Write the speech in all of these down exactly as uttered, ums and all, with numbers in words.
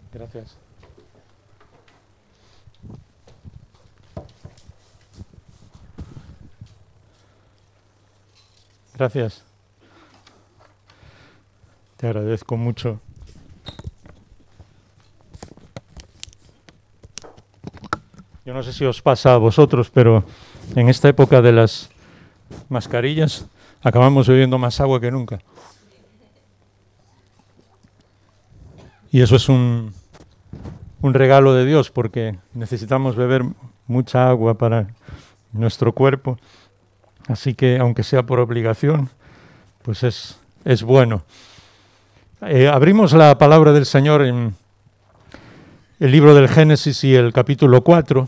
Gracias. Gracias. Te agradezco mucho. Yo no sé si os pasa a vosotros, pero en esta época de las mascarillas acabamos bebiendo más agua que nunca. Y eso es un, un regalo de Dios, porque necesitamos beber mucha agua para nuestro cuerpo. Así que, aunque sea por obligación, pues es, es bueno. Eh, abrimos la palabra del Señor en el libro del Génesis y el capítulo cuatro.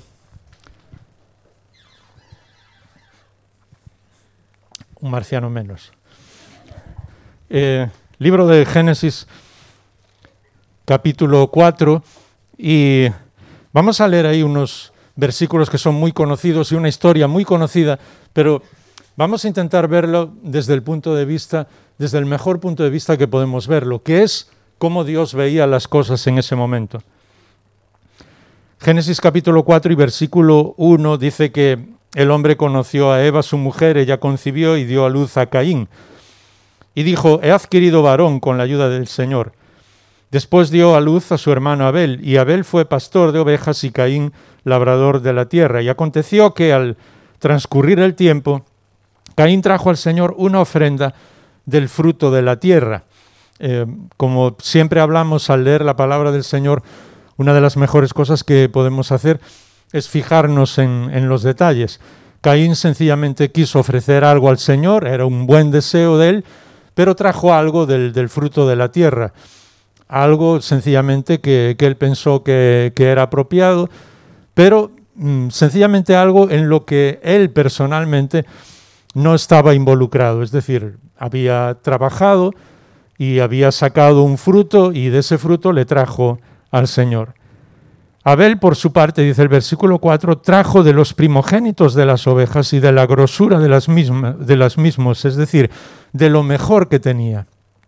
Un marciano menos. Eh, libro de Génesis, capítulo cuatro, y vamos a leer ahí unos versículos que son muy conocidos y una historia muy conocida, pero vamos a intentar verlo desde el punto de vista, desde el mejor punto de vista que podemos verlo, que es cómo Dios veía las cosas en ese momento. Génesis capítulo cuatro y versículo uno dice que el hombre conoció a Eva, su mujer, ella concibió y dio a luz a Caín. Y dijo, he adquirido varón con la ayuda del Señor. Después dio a luz a su hermano Abel, y Abel fue pastor de ovejas y Caín labrador de la tierra. Y aconteció que al transcurrir el tiempo, Caín trajo al Señor una ofrenda del fruto de la tierra. Eh, como siempre hablamos al leer la palabra del Señor, una de las mejores cosas que podemos hacer es fijarnos en, en los detalles. Caín sencillamente quiso ofrecer algo al Señor, era un buen deseo de él, pero trajo algo del, del fruto de la tierra. Algo sencillamente que, que él pensó que, que era apropiado, pero mm, sencillamente algo en lo que él personalmente no estaba involucrado. Es decir, había trabajado y había sacado un fruto y de ese fruto le trajo al Señor. Abel, por su parte, dice el versículo cuatro, trajo de los primogénitos de las ovejas y de la grosura de las mismas, de las mismos, es decir, de lo mejor que tenía.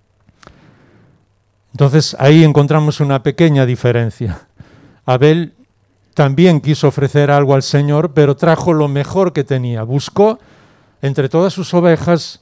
Entonces, ahí encontramos una pequeña diferencia. Abel también quiso ofrecer algo al Señor, pero trajo lo mejor que tenía. Buscó entre todas sus ovejas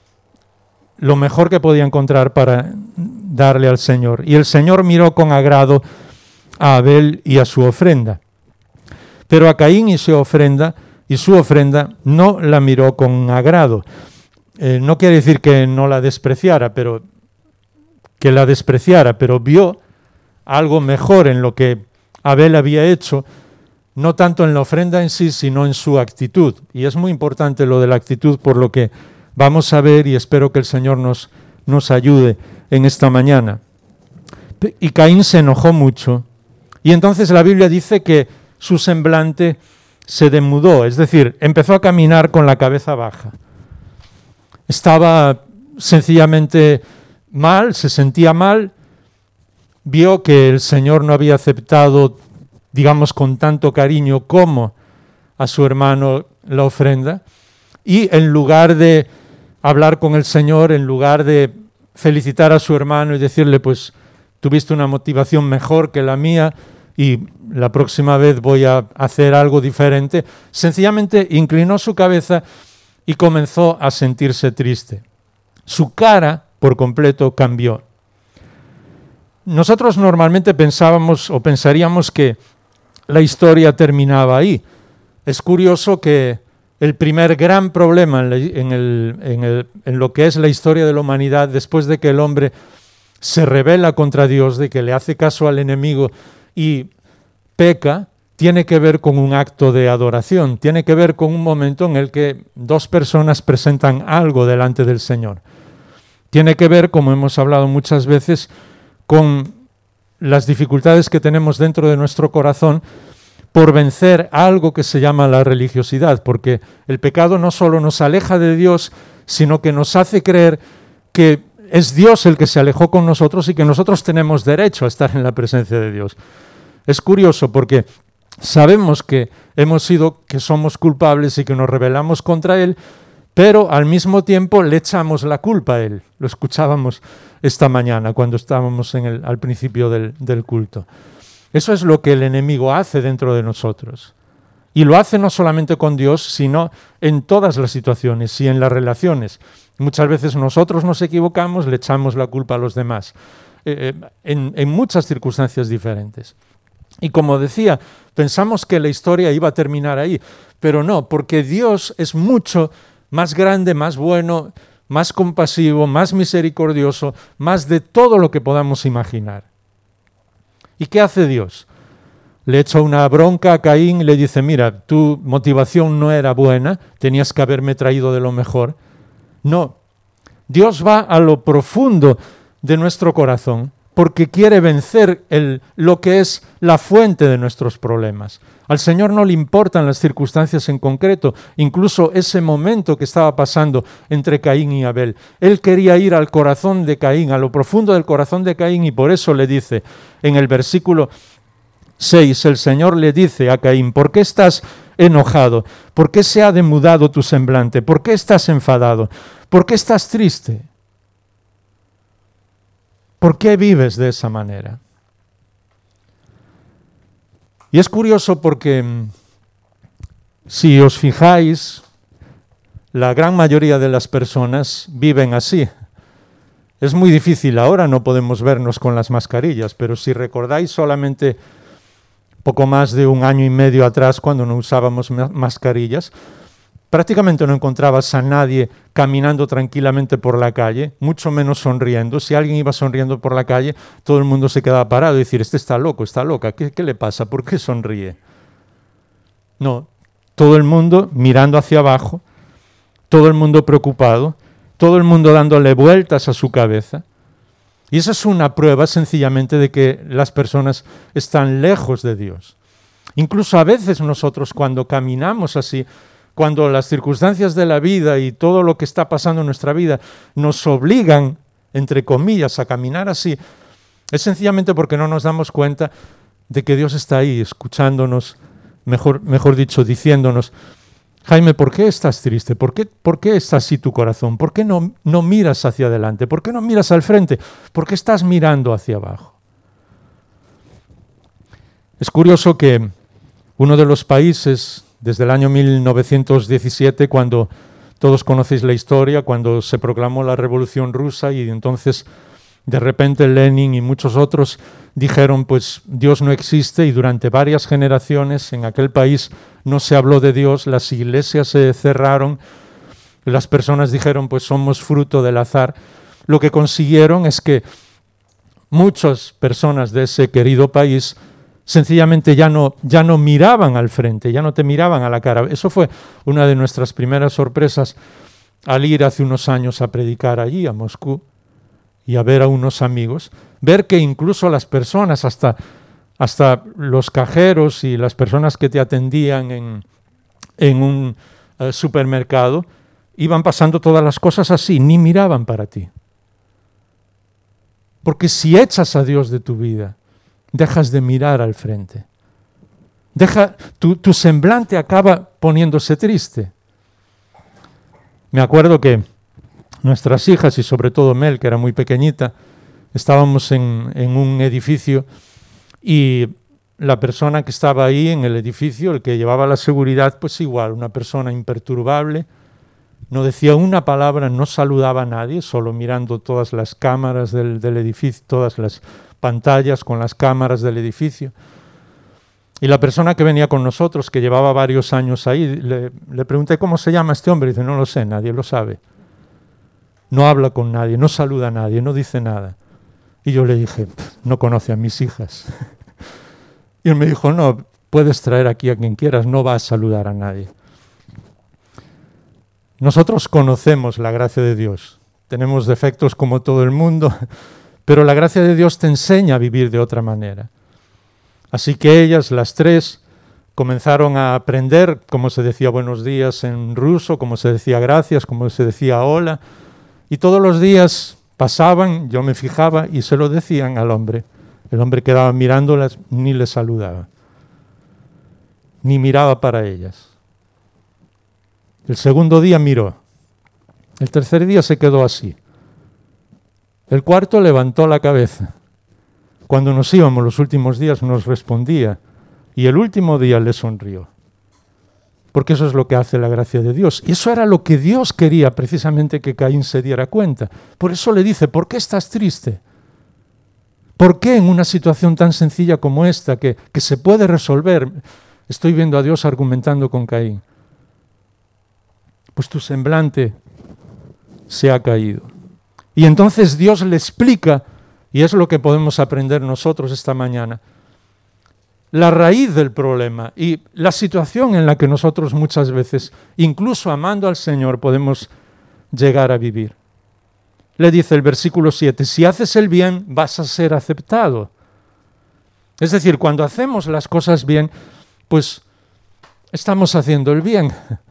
lo mejor que podía encontrar para darle al Señor. Y el Señor miró con agrado a Abel y a su ofrenda. Pero a Caín y su ofrenda, y su ofrenda no la miró con agrado. Eh, no quiere decir que no la despreciara, pero que la despreciara, pero vio algo mejor en lo que Abel había hecho, no tanto en la ofrenda en sí, sino en su actitud. Y es muy importante lo de la actitud, por lo que vamos a ver, y espero que el Señor nos, nos ayude en esta mañana. Y Caín se enojó mucho, y entonces la Biblia dice que su semblante se demudó, es decir, empezó a caminar con la cabeza baja. Estaba sencillamente mal, se sentía mal, vio que el Señor no había aceptado, digamos, con tanto cariño como a su hermano la ofrenda, y en lugar de hablar con el Señor, en lugar de felicitar a su hermano y decirle, pues, tuviste una motivación mejor que la mía y la próxima vez voy a hacer algo diferente, sencillamente inclinó su cabeza y comenzó a sentirse triste. Su cara por completo cambió. Nosotros normalmente pensábamos o pensaríamos que la historia terminaba ahí. Es curioso que el primer gran problema en, la, en, el, en, el, en lo que es la historia de la humanidad, después de que el hombre se rebela contra Dios, de que le hace caso al enemigo y peca, tiene que ver con un acto de adoración, tiene que ver con un momento en el que dos personas presentan algo delante del Señor. Tiene que ver, como hemos hablado muchas veces, con las dificultades que tenemos dentro de nuestro corazón por vencer algo que se llama la religiosidad, porque el pecado no solo nos aleja de Dios, sino que nos hace creer que es Dios el que se alejó con nosotros y que nosotros tenemos derecho a estar en la presencia de Dios. Es curioso porque sabemos que hemos sido, que somos culpables y que nos rebelamos contra Él, pero al mismo tiempo le echamos la culpa a él. Lo escuchábamos esta mañana cuando estábamos en el, al principio del, del culto. Eso es lo que el enemigo hace dentro de nosotros. Y lo hace no solamente con Dios, sino en todas las situaciones y en las relaciones. Muchas veces nosotros nos equivocamos, le echamos la culpa a los demás, eh, en, en muchas circunstancias diferentes. Y como decía, pensamos que la historia iba a terminar ahí, pero no, porque Dios es mucho más grande, más bueno, más compasivo, más misericordioso, más de todo lo que podamos imaginar. ¿Y qué hace Dios? Le echa una bronca a Caín y le dice, mira, tu motivación no era buena, tenías que haberme traído de lo mejor. No, Dios va a lo profundo de nuestro corazón porque quiere vencer el, lo que es la fuente de nuestros problemas. Al Señor no le importan las circunstancias en concreto, incluso ese momento que estaba pasando entre Caín y Abel. Él quería ir al corazón de Caín, a lo profundo del corazón de Caín, y por eso le dice en el versículo seis, el Señor le dice a Caín, ¿por qué estás enojado? ¿Por qué se ha demudado tu semblante? ¿Por qué estás enfadado? ¿Por qué estás triste? ¿Por qué vives de esa manera? Y es curioso porque, si os fijáis, la gran mayoría de las personas viven así. Es muy difícil ahora, no podemos vernos con las mascarillas, pero si recordáis solamente poco más de un año y medio atrás, cuando no usábamos mascarillas, prácticamente no encontrabas a nadie caminando tranquilamente por la calle, mucho menos sonriendo. Si alguien iba sonriendo por la calle, todo el mundo se quedaba parado y decir, este está loco, está loca, ¿qué, qué le pasa? ¿Por qué sonríe? No, todo el mundo mirando hacia abajo, todo el mundo preocupado, todo el mundo dándole vueltas a su cabeza. Y esa es una prueba sencillamente de que las personas están lejos de Dios. Incluso a veces nosotros cuando caminamos así, cuando las circunstancias de la vida y todo lo que está pasando en nuestra vida nos obligan, entre comillas, a caminar así, es sencillamente porque no nos damos cuenta de que Dios está ahí escuchándonos, mejor, mejor dicho, diciéndonos, Jaime, ¿por qué estás triste? ¿Por qué, por qué está así tu corazón? ¿Por qué no, no miras hacia adelante? ¿Por qué no miras al frente? ¿Por qué estás mirando hacia abajo? Es curioso que uno de los países, desde el año mil novecientos diecisiete, cuando todos conocéis la historia, cuando se proclamó la Revolución Rusa y entonces de repente Lenin y muchos otros dijeron, pues Dios no existe, y durante varias generaciones en aquel país no se habló de Dios, las iglesias se cerraron, las personas dijeron, pues somos fruto del azar. Lo que consiguieron es que muchas personas de ese querido país sencillamente ya no, ya no miraban al frente, ya no te miraban a la cara. Eso fue una de nuestras primeras sorpresas al ir hace unos años a predicar allí, a Moscú, y a ver a unos amigos, ver que incluso las personas, hasta, hasta los cajeros y las personas que te atendían en, en un uh, supermercado, iban pasando todas las cosas así, ni miraban para ti. Porque si echas a Dios de tu vida, dejas de mirar al frente. Deja, tu, tu semblante acaba poniéndose triste. Me acuerdo que nuestras hijas, y sobre todo Mel, que era muy pequeñita, estábamos en, en un edificio y la persona que estaba ahí en el edificio, el que llevaba la seguridad, pues igual, una persona imperturbable, no decía una palabra, no saludaba a nadie, solo mirando todas las cámaras del, del edificio, todas las pantallas con las cámaras del edificio. Y la persona que venía con nosotros, que llevaba varios años ahí, le, le pregunté cómo se llama este hombre, y dice, no lo sé, nadie lo sabe. No habla con nadie, no saluda a nadie, no dice nada. Y yo le dije, no conoce a mis hijas. Y él me dijo, no, puedes traer aquí a quien quieras, no va a saludar a nadie. Nosotros conocemos la gracia de Dios. Tenemos defectos como todo el mundo, pero la gracia de Dios te enseña a vivir de otra manera. Así que ellas, las tres, comenzaron a aprender cómo se decía buenos días en ruso, cómo se decía gracias, cómo se decía hola. Y todos los días pasaban, yo me fijaba y se lo decían al hombre. El hombre quedaba mirándolas, ni les saludaba, ni miraba para ellas. El segundo día miró El tercer día se quedó así. El cuarto levantó la cabeza. Cuando nos íbamos los últimos días nos respondía y el último día le sonrió. Porque eso es lo que hace la gracia de Dios. Y eso era lo que Dios quería precisamente que Caín se diera cuenta. Por eso le dice, ¿por qué estás triste? ¿Por qué en una situación tan sencilla como esta, que, que se puede resolver, estoy viendo a Dios argumentando con Caín? Pues tu semblante se ha caído. Y entonces Dios le explica, y es lo que podemos aprender nosotros esta mañana, la raíz del problema y la situación en la que nosotros muchas veces, incluso amando al Señor, podemos llegar a vivir. Le dice el versículo siete, si haces el bien, vas a ser aceptado. Es decir, cuando hacemos las cosas bien, pues estamos haciendo el bien.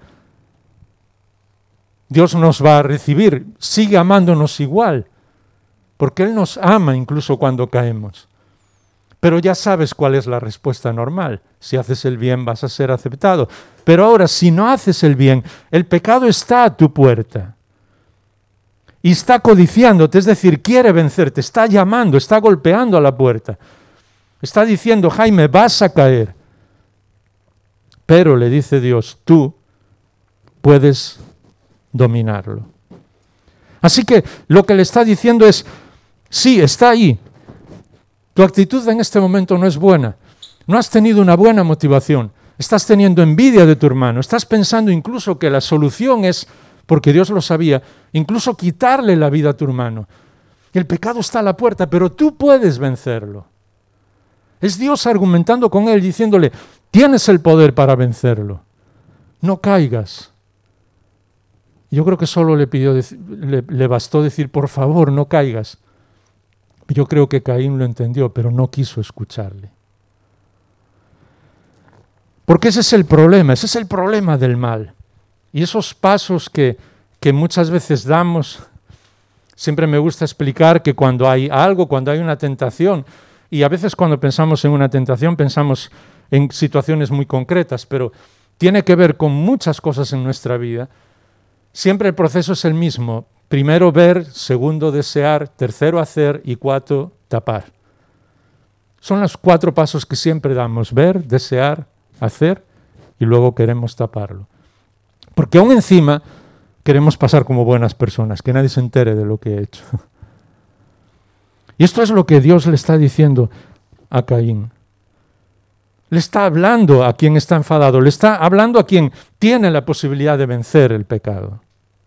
Dios nos va a recibir, sigue amándonos igual, porque Él nos ama incluso cuando caemos. Pero ya sabes cuál es la respuesta normal. Si haces el bien vas a ser aceptado. Pero ahora, si no haces el bien, el pecado está a tu puerta. Y está codiciándote, es decir, quiere vencerte, está llamando, está golpeando a la puerta. Está diciendo, Jaime, vas a caer. Pero, le dice Dios, tú puedes dominarlo. Así que lo que le está diciendo es, sí, está ahí. Tu actitud en este momento no es buena. No has tenido una buena motivación. Estás teniendo envidia de tu hermano. Estás pensando incluso que la solución es, porque Dios lo sabía, incluso quitarle la vida a tu hermano. El pecado está a la puerta, pero tú puedes vencerlo. Es Dios argumentando con él, diciéndole, tienes el poder para vencerlo. No caigas. Yo creo que solo le, pidió, le, le bastó decir, por favor, no caigas. Yo creo que Caín lo entendió, pero no quiso escucharle. Porque ese es el problema, ese es el problema del mal. Y esos pasos que, que muchas veces damos, siempre me gusta explicar que cuando hay algo, cuando hay una tentación, y a veces cuando pensamos en una tentación pensamos en situaciones muy concretas, pero tiene que ver con muchas cosas en nuestra vida, siempre el proceso es el mismo. Primero ver, segundo desear, tercero hacer y cuarto tapar. Son los cuatro pasos que siempre damos, ver, desear, hacer y luego queremos taparlo. Porque aún encima queremos pasar como buenas personas, que nadie se entere de lo que he hecho. Y esto es lo que Dios le está diciendo a Caín. Le está hablando a quien está enfadado, le está hablando a quien tiene la posibilidad de vencer el pecado.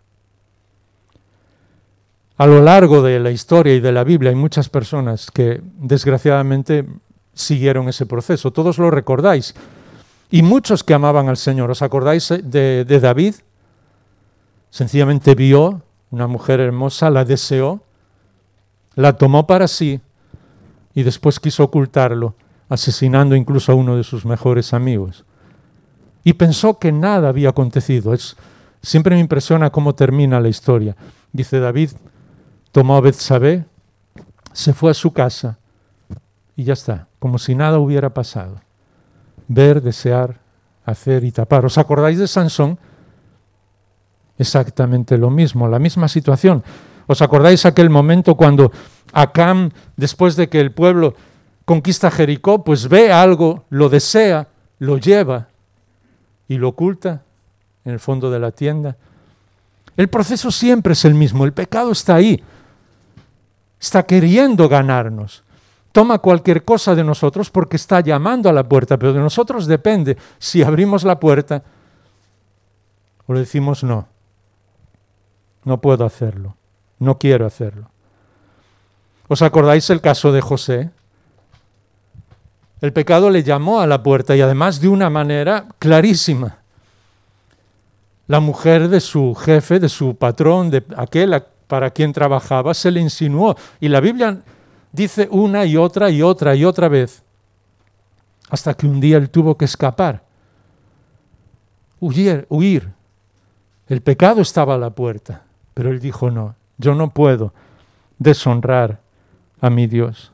A lo largo de la historia y de la Biblia hay muchas personas que desgraciadamente siguieron ese proceso. Todos lo recordáis. Y muchos que amaban al Señor. ¿Os acordáis de, de David? Sencillamente vio una mujer hermosa, la deseó, la tomó para sí y después quiso ocultarlo, asesinando incluso a uno de sus mejores amigos. Y pensó que nada había acontecido. Es, siempre me impresiona cómo termina la historia. Dice David, tomó a Betsabé, se fue a su casa y ya está, como si nada hubiera pasado. Ver, desear, hacer y tapar. ¿Os acordáis de Sansón? Exactamente lo mismo, la misma situación. ¿Os acordáis aquel momento cuando Acán, después de que el pueblo conquista Jericó, pues ve algo, lo desea, lo lleva y lo oculta en el fondo de la tienda? El proceso siempre es el mismo, el pecado está ahí. Está queriendo ganarnos. Toma cualquier cosa de nosotros porque está llamando a la puerta, pero de nosotros depende si abrimos la puerta o le decimos no. No puedo hacerlo, no quiero hacerlo. ¿Os acordáis el caso de José? El pecado le llamó a la puerta y además de una manera clarísima. La mujer de su jefe, de su patrón, de aquel para quien trabajaba, se le insinuó. Y la Biblia dice una y otra y otra y otra vez, hasta que un día él tuvo que escapar, huir, huir. El pecado estaba a la puerta, pero él dijo no, yo no puedo deshonrar a mi Dios.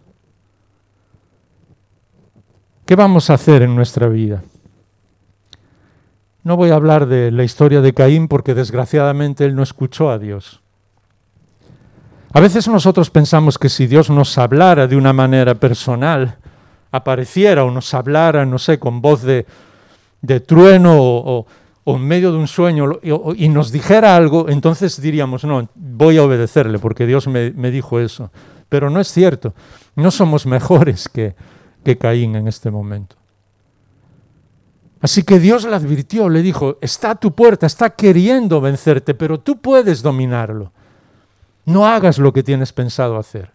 ¿Qué vamos a hacer en nuestra vida? No voy a hablar de la historia de Caín porque desgraciadamente él no escuchó a Dios. A veces nosotros pensamos que si Dios nos hablara de una manera personal, apareciera o nos hablara, no sé, con voz de, de trueno o, o, o en medio de un sueño y, y nos dijera algo, entonces diríamos, no, voy a obedecerle porque Dios me, me dijo eso. Pero no es cierto, no somos mejores que, que Caín en este momento. Así que Dios le advirtió, le dijo, está a tu puerta, está queriendo vencerte, pero tú puedes dominarlo. No hagas lo que tienes pensado hacer.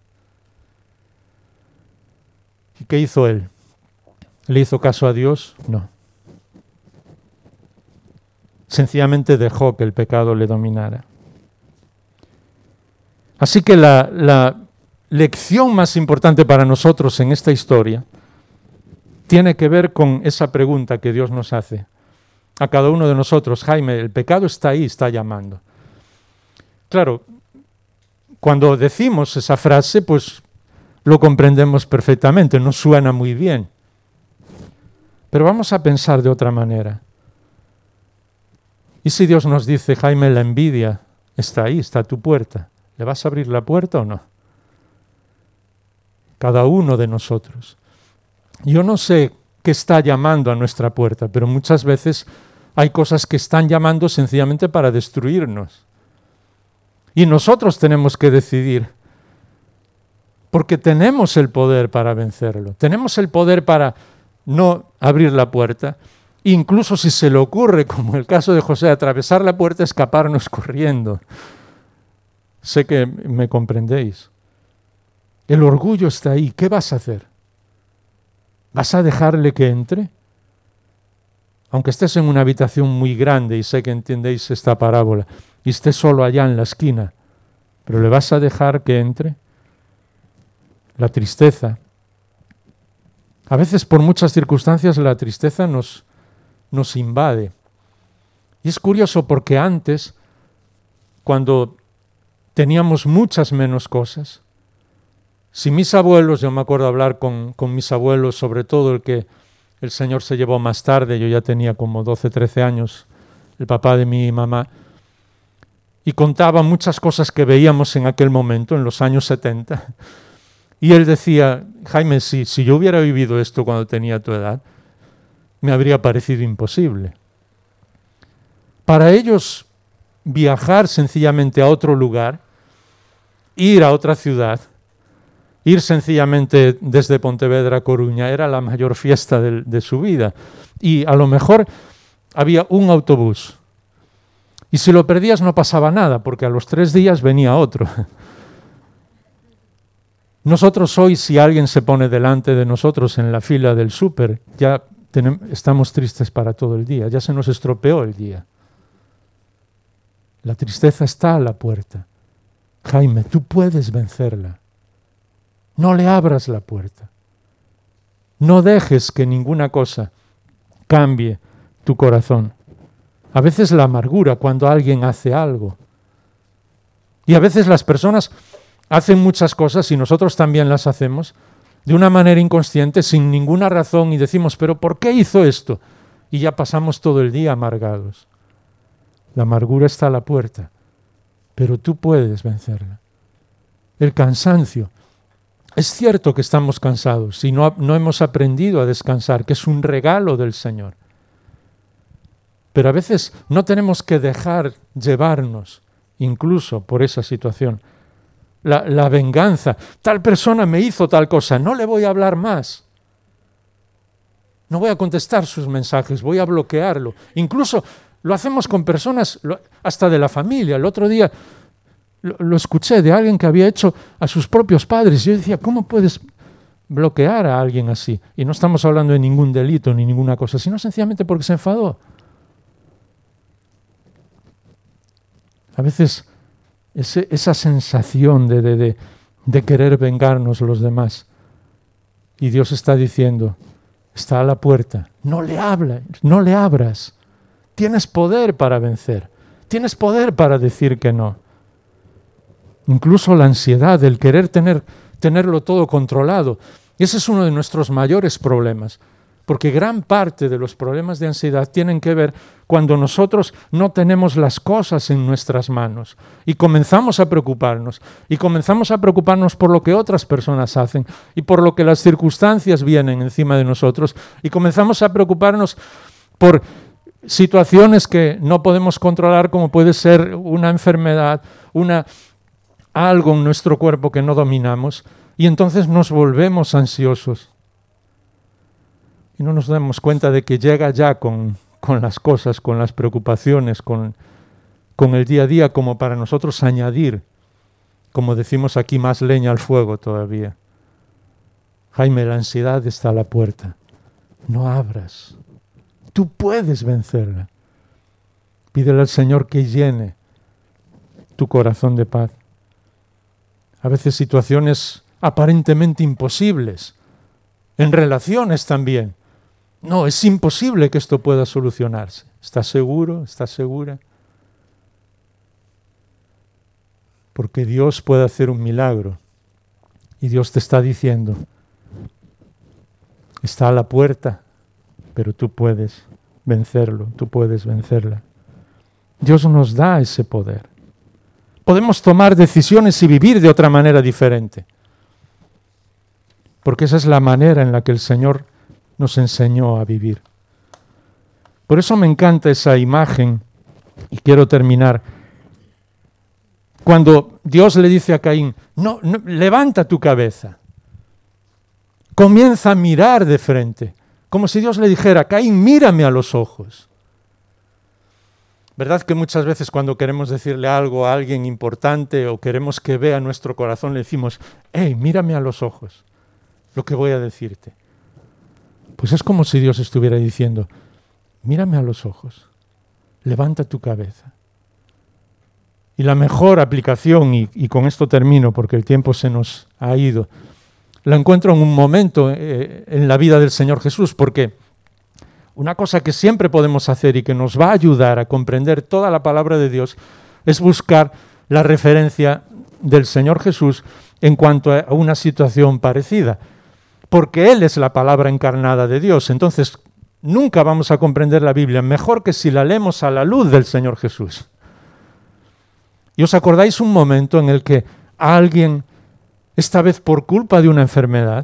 ¿Y qué hizo él? ¿Le hizo caso a Dios? No. Sencillamente dejó que el pecado le dominara. Así que la, la lección más importante para nosotros en esta historia tiene que ver con esa pregunta que Dios nos hace a cada uno de nosotros. Jaime, el pecado está ahí, está llamando. Claro, cuando decimos esa frase, pues lo comprendemos perfectamente, nos suena muy bien. Pero vamos a pensar de otra manera. ¿Y si Dios nos dice, Jaime, la envidia está ahí, está a tu puerta? ¿Le vas a abrir la puerta o no? Cada uno de nosotros. Yo no sé qué está llamando a nuestra puerta, pero muchas veces hay cosas que están llamando sencillamente para destruirnos. Y nosotros tenemos que decidir, porque tenemos el poder para vencerlo. Tenemos el poder para no abrir la puerta, incluso si se le ocurre, como el caso de José, atravesar la puerta, escaparnos corriendo. Sé que me comprendéis. El orgullo está ahí. ¿Qué vas a hacer? ¿Vas a dejarle que entre? Aunque estés en una habitación muy grande, y sé que entendéis esta parábola, y estés solo allá en la esquina, ¿pero le vas a dejar que entre? La tristeza. A veces por muchas circunstancias la tristeza nos, nos invade. Y es curioso porque antes, cuando teníamos muchas menos cosas, si mis abuelos, yo me acuerdo hablar con, con mis abuelos, sobre todo el que el Señor se llevó más tarde, yo ya tenía como doce, trece años, el papá de mi mamá, y contaba muchas cosas que veíamos en aquel momento, en los años setenta. Y él decía, Jaime, si, si yo hubiera vivido esto cuando tenía tu edad, me habría parecido imposible. Para ellos, viajar sencillamente a otro lugar, ir a otra ciudad, ir sencillamente desde Pontevedra a Coruña, era la mayor fiesta de, de su vida. Y a lo mejor había un autobús. Y si lo perdías no pasaba nada, porque a los tres días venía otro. Nosotros hoy, si alguien se pone delante de nosotros en la fila del súper, ya tenemos, estamos tristes para todo el día, ya se nos estropeó el día. La tristeza está a la puerta. Jaime, tú puedes vencerla. No le abras la puerta. No dejes que ninguna cosa cambie tu corazón. A veces la amargura cuando alguien hace algo. Y a veces las personas hacen muchas cosas y nosotros también las hacemos de una manera inconsciente, sin ninguna razón, y decimos, ¿pero por qué hizo esto? Y ya pasamos todo el día amargados. La amargura está a la puerta, pero tú puedes vencerla. El cansancio. Es cierto que estamos cansados y no, no hemos aprendido a descansar, que es un regalo del Señor. Pero a veces no tenemos que dejar llevarnos, incluso por esa situación. La, la venganza. Tal persona me hizo tal cosa, no le voy a hablar más. No voy a contestar sus mensajes, voy a bloquearlo. Incluso lo hacemos con personas, lo, hasta de la familia. El otro día lo, lo escuché de alguien que había hecho a sus propios padres. Yo decía, ¿cómo puedes bloquear a alguien así? Y no estamos hablando de ningún delito ni ninguna cosa, sino sencillamente porque se enfadó. A veces ese, esa sensación de, de, de, de querer vengarnos los demás. Y Dios está diciendo, está a la puerta, no le habla, no le abras. Tienes poder para vencer, tienes poder para decir que no. Incluso la ansiedad, el querer tener, tenerlo todo controlado. Ese es uno de nuestros mayores problemas. Porque gran parte de los problemas de ansiedad tienen que ver cuando nosotros no tenemos las cosas en nuestras manos y comenzamos a preocuparnos, y comenzamos a preocuparnos por lo que otras personas hacen y por lo que las circunstancias vienen encima de nosotros, y comenzamos a preocuparnos por situaciones que no podemos controlar, como puede ser una enfermedad, una, algo en nuestro cuerpo que no dominamos, y entonces nos volvemos ansiosos. Y no nos damos cuenta de que llega ya con, con las cosas, con las preocupaciones, con, con el día a día, como para nosotros añadir, como decimos aquí, más leña al fuego todavía. Jaime, la ansiedad está a la puerta. No abras. Tú puedes vencerla. Pídele al Señor que llene tu corazón de paz. A veces situaciones aparentemente imposibles, en relaciones también. No, es imposible que esto pueda solucionarse. ¿Estás seguro? ¿Estás segura? Porque Dios puede hacer un milagro. Y Dios te está diciendo, está a la puerta, pero tú puedes vencerlo, tú puedes vencerla. Dios nos da ese poder. Podemos tomar decisiones y vivir de otra manera diferente. Porque esa es la manera en la que el Señor nos enseñó a vivir. Por eso me encanta esa imagen, y quiero terminar. Cuando Dios le dice a Caín, no, no, levanta tu cabeza, comienza a mirar de frente, como si Dios le dijera, Caín, mírame a los ojos. ¿Verdad que muchas veces cuando queremos decirle algo a alguien importante o queremos que vea nuestro corazón, le decimos, hey, mírame a los ojos, lo que voy a decirte? Pues es como si Dios estuviera diciendo, mírame a los ojos, levanta tu cabeza. Y la mejor aplicación, y, y con esto termino porque el tiempo se nos ha ido, la encuentro en un momento eh, en la vida del Señor Jesús, porque una cosa que siempre podemos hacer y que nos va a ayudar a comprender toda la palabra de Dios es buscar la referencia del Señor Jesús en cuanto a una situación parecida. Porque Él es la palabra encarnada de Dios. Entonces, nunca vamos a comprender la Biblia mejor que si la leemos a la luz del Señor Jesús. ¿Y os acordáis un momento en el que alguien, esta vez por culpa de una enfermedad,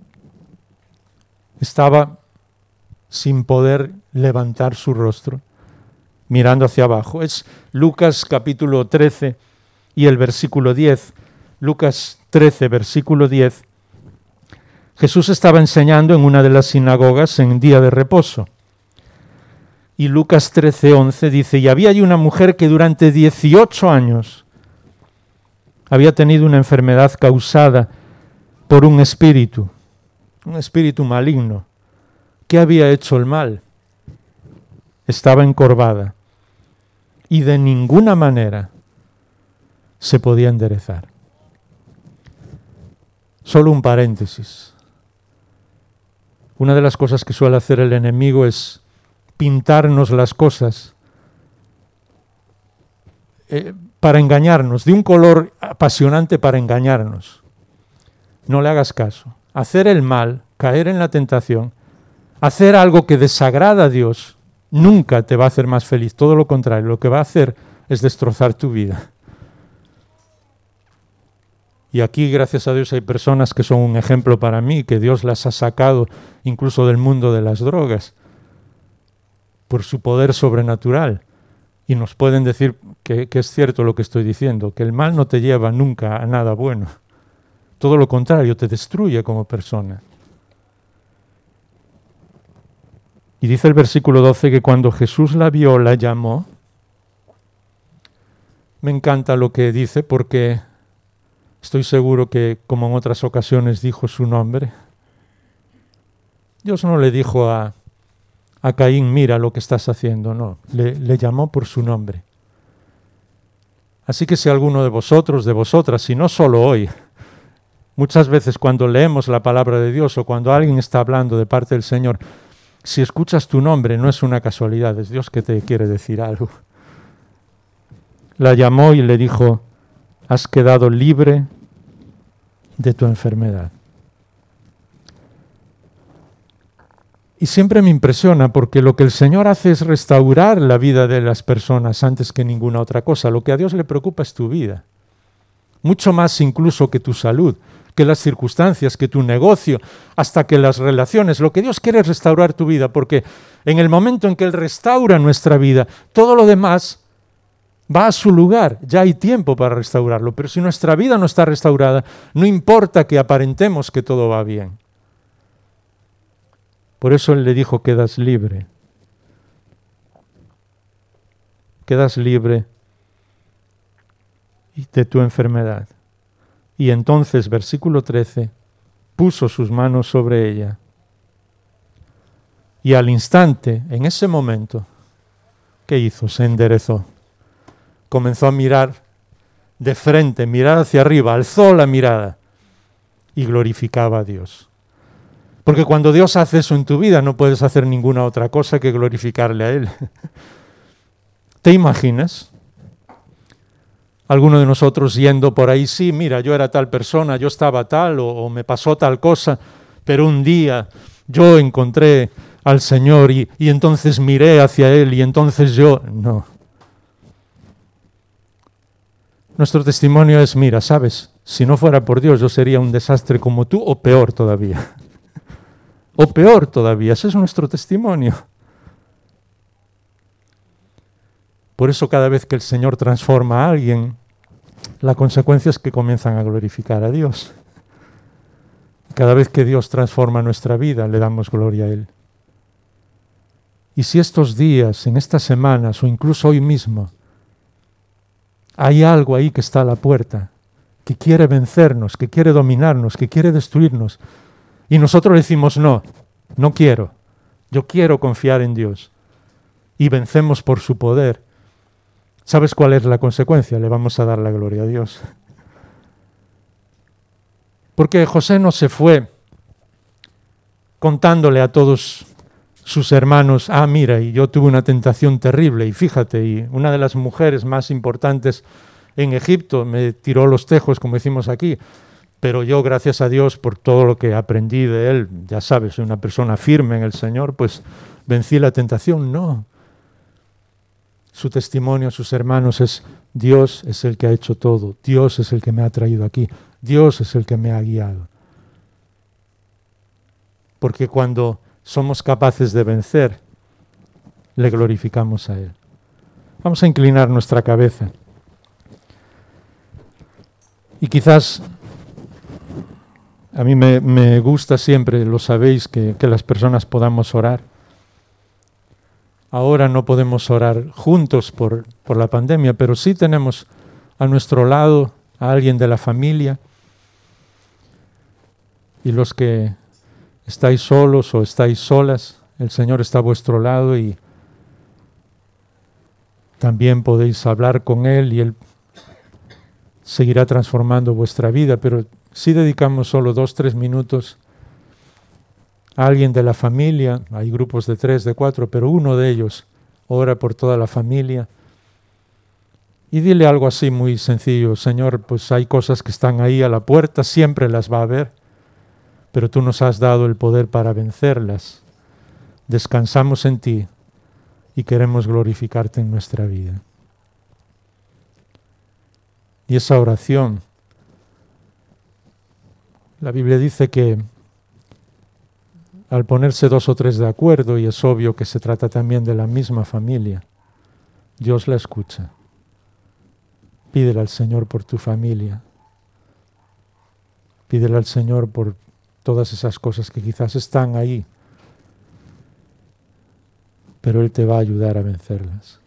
estaba sin poder levantar su rostro, mirando hacia abajo? Es Lucas capítulo trece y el versículo diez. Lucas trece, versículo diez. Jesús estaba enseñando en una de las sinagogas en día de reposo. Y Lucas trece, once dice, y había allí una mujer que durante dieciocho años había tenido una enfermedad causada por un espíritu, un espíritu maligno, que había hecho el mal. Estaba encorvada y de ninguna manera se podía enderezar. Solo un paréntesis. Una de las cosas que suele hacer el enemigo es pintarnos las cosas eh, para engañarnos, de un color apasionante para engañarnos. No le hagas caso. Hacer el mal, caer en la tentación, hacer algo que desagrada a Dios, nunca te va a hacer más feliz. Todo lo contrario, lo que va a hacer es destrozar tu vida. Y aquí, gracias a Dios, hay personas que son un ejemplo para mí, que Dios las ha sacado incluso del mundo de las drogas por su poder sobrenatural. Y nos pueden decir que, que es cierto lo que estoy diciendo, que el mal no te lleva nunca a nada bueno. Todo lo contrario, te destruye como persona. Y dice el versículo doce que cuando Jesús la vio, la llamó. Me encanta lo que dice porque estoy seguro que, como en otras ocasiones, dijo su nombre. Dios no le dijo a, a Caín, mira lo que estás haciendo, no. Le, le llamó por su nombre. Así que si alguno de vosotros, de vosotras, y no solo hoy, muchas veces cuando leemos la palabra de Dios o cuando alguien está hablando de parte del Señor, si escuchas tu nombre no es una casualidad, es Dios que te quiere decir algo. La llamó y le dijo, has quedado libre de tu enfermedad. Y siempre me impresiona porque lo que el Señor hace es restaurar la vida de las personas antes que ninguna otra cosa. Lo que a Dios le preocupa es tu vida. Mucho más incluso que tu salud, que las circunstancias, que tu negocio, hasta que las relaciones. Lo que Dios quiere es restaurar tu vida, porque en el momento en que Él restaura nuestra vida, todo lo demás va a su lugar. Ya hay tiempo para restaurarlo, pero si nuestra vida no está restaurada, no importa que aparentemos que todo va bien. Por eso Él le dijo, quedas libre. Quedas libre de tu enfermedad. Y entonces, versículo trece, puso sus manos sobre ella. Y al instante, en ese momento, ¿qué hizo? Se enderezó. Comenzó a mirar de frente, mirar hacia arriba, alzó la mirada y glorificaba a Dios. Porque cuando Dios hace eso en tu vida, no puedes hacer ninguna otra cosa que glorificarle a Él. ¿Te imaginas? Alguno de nosotros yendo por ahí, sí, mira, yo era tal persona, yo estaba tal, o, o me pasó tal cosa, pero un día yo encontré al Señor y, y entonces miré hacia Él y entonces yo... No. Nuestro testimonio es, mira, ¿sabes? Si no fuera por Dios, yo sería un desastre como tú o peor todavía. O peor todavía, ese es nuestro testimonio. Por eso cada vez que el Señor transforma a alguien, la consecuencia es que comienzan a glorificar a Dios. Cada vez que Dios transforma nuestra vida, le damos gloria a Él. Y si estos días, en estas semanas o incluso hoy mismo, hay algo ahí que está a la puerta, que quiere vencernos, que quiere dominarnos, que quiere destruirnos, y nosotros decimos, no, no quiero, yo quiero confiar en Dios, y vencemos por su poder, ¿sabes cuál es la consecuencia? Le vamos a dar la gloria a Dios. Porque José no se fue contándole a todos sus hermanos, ah, mira, y yo tuve una tentación terrible, y fíjate, y una de las mujeres más importantes en Egipto me tiró los tejos, como decimos aquí, pero yo, gracias a Dios, por todo lo que aprendí de él, ya sabes, soy una persona firme en el Señor, pues vencí la tentación. No. Su testimonio a sus hermanos es, Dios es el que ha hecho todo, Dios es el que me ha traído aquí, Dios es el que me ha guiado. Porque cuando somos capaces de vencer, le glorificamos a Él. Vamos a inclinar nuestra cabeza. Y quizás, a mí me, me gusta siempre, lo sabéis, que, que las personas podamos orar. Ahora no podemos orar juntos por, por la pandemia, pero sí tenemos a nuestro lado a alguien de la familia. Y los que estáis solos o estáis solas, el Señor está a vuestro lado y también podéis hablar con Él y Él seguirá transformando vuestra vida, pero si dedicamos solo dos, tres minutos a alguien de la familia, hay grupos de tres, de cuatro, pero uno de ellos ora por toda la familia y dile algo así muy sencillo, Señor, pues hay cosas que están ahí a la puerta, siempre las va a haber, pero tú nos has dado el poder para vencerlas. Descansamos en ti y queremos glorificarte en nuestra vida. Y esa oración, la Biblia dice que al ponerse dos o tres de acuerdo, y es obvio que se trata también de la misma familia, Dios la escucha. Pídele al Señor por tu familia. Pídele al Señor por todas esas cosas que quizás están ahí, pero Él te va a ayudar a vencerlas.